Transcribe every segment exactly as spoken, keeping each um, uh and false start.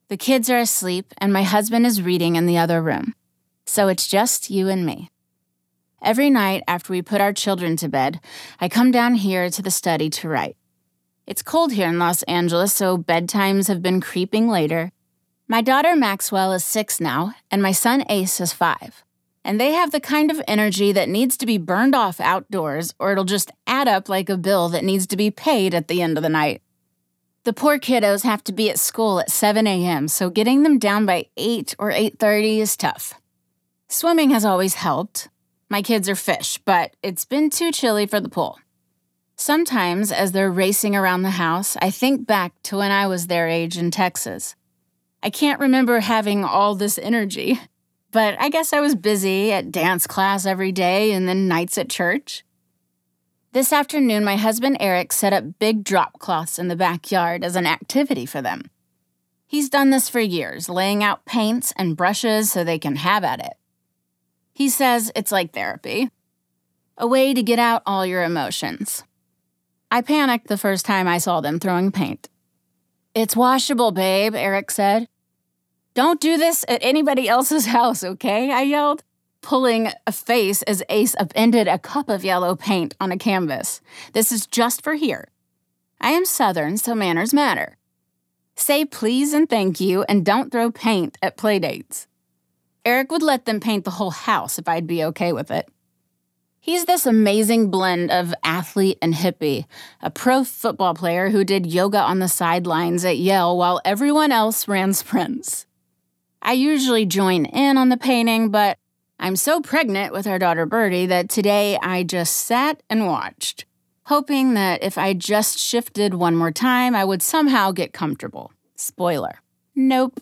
The kids are asleep, and my husband is reading in the other room. So it's just you and me. Every night after we put our children to bed, I come down here to the study to write. It's cold here in Los Angeles, so bedtimes have been creeping later. My daughter Maxwell is six now, and my son Ace is five. And they have the kind of energy that needs to be burned off outdoors, or it'll just add up like a bill that needs to be paid at the end of the night. The poor kiddos have to be at school at seven a.m., so getting them down by eight or eight thirty is tough. Swimming has always helped. My kids are fish, but it's been too chilly for the pool. Sometimes, as they're racing around the house, I think back to when I was their age in Texas. I can't remember having all this energy, but I guess I was busy at dance class every day and then nights at church. This afternoon, my husband Eric set up big drop cloths in the backyard as an activity for them. He's done this for years, laying out paints and brushes so they can have at it. He says it's like therapy, a way to get out all your emotions. I panicked the first time I saw them throwing paint. "It's washable, babe," Eric said. "Don't do this at anybody else's house, okay?" I yelled, pulling a face as Ace upended a cup of yellow paint on a canvas. "This is just for here. I am Southern, so manners matter. Say please and thank you, and don't throw paint at playdates." Eric would let them paint the whole house if I'd be okay with it. He's this amazing blend of athlete and hippie, a pro football player who did yoga on the sidelines at Yale while everyone else ran sprints. I usually join in on the painting, but I'm so pregnant with our daughter Birdie that today I just sat and watched, hoping that if I just shifted one more time, I would somehow get comfortable. Spoiler. Nope.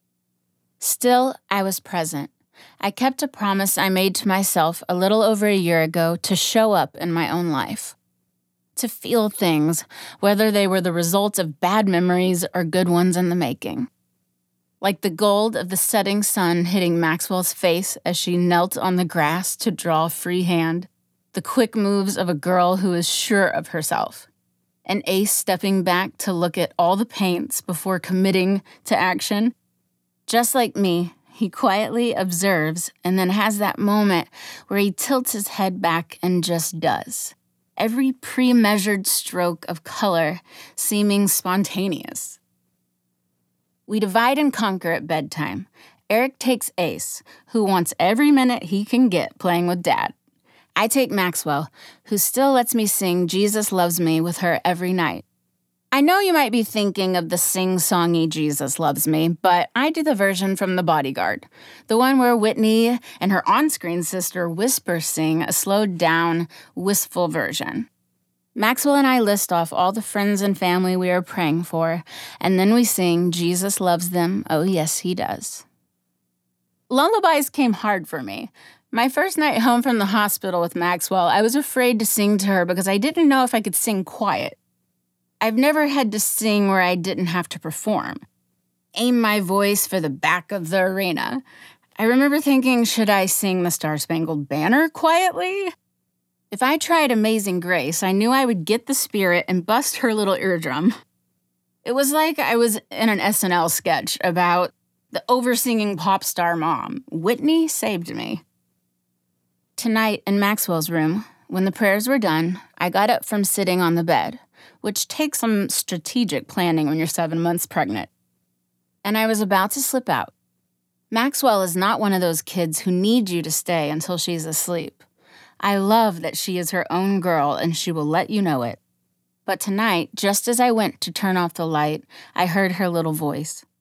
Still, I was present. I kept a promise I made to myself a little over a year ago to show up in my own life. To feel things, whether they were the result of bad memories or good ones in the making. Like the gold of the setting sun hitting Maxwell's face as she knelt on the grass to draw freehand. The quick moves of a girl who is sure of herself. And Ace stepping back to look at all the paints before committing to action. Just like me, he quietly observes and then has that moment where he tilts his head back and just does. Every pre-measured stroke of color seeming spontaneous. We divide and conquer at bedtime. Eric takes Ace, who wants every minute he can get playing with Dad. I take Maxwell, who still lets me sing Jesus Loves Me with her every night. I know you might be thinking of the sing-songy Jesus Loves Me, but I do the version from The Bodyguard, the one where Whitney and her on-screen sister whisper sing a slowed-down, wistful version. Maxwell and I list off all the friends and family we are praying for, and then we sing Jesus Loves Them, Oh Yes He Does. Lullabies came hard for me. My first night home from the hospital with Maxwell, I was afraid to sing to her because I didn't know if I could sing quiet. I've never had to sing where I didn't have to perform. Aim my voice for the back of the arena. I remember thinking, should I sing the Star-Spangled Banner quietly? If I tried Amazing Grace, I knew I would get the spirit and bust her little eardrum. It was like I was in an S N L sketch about the over-singing pop star mom. Whitney saved me. Tonight in Maxwell's room, when the prayers were done, I got up from sitting on the bed, which takes some strategic planning when you're seven months pregnant. And I was about to slip out. Maxwell is not one of those kids who need you to stay until she's asleep. I love that she is her own girl and she will let you know it. But tonight, just as I went to turn off the light, I heard her little voice.